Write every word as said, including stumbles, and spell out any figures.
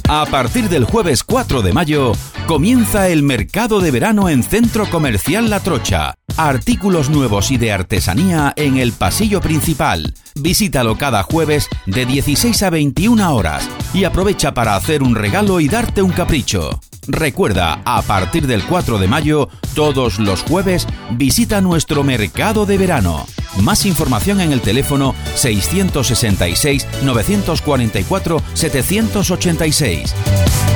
A partir del jueves cuatro de mayo, comienza el mercado de verano en Centro Comercial La Trocha. Artículos nuevos y de artesanía en el pasillo principal. Visítalo cada jueves de dieciséis a veintiuna horas y aprovecha para hacer un regalo y darte un capricho. Recuerda, a partir del cuatro de mayo, todos los jueves, visita nuestro mercado de verano. Más información en el teléfono seiscientos sesenta y seis, novecientos cuarenta y cuatro, setecientos ochenta y seis.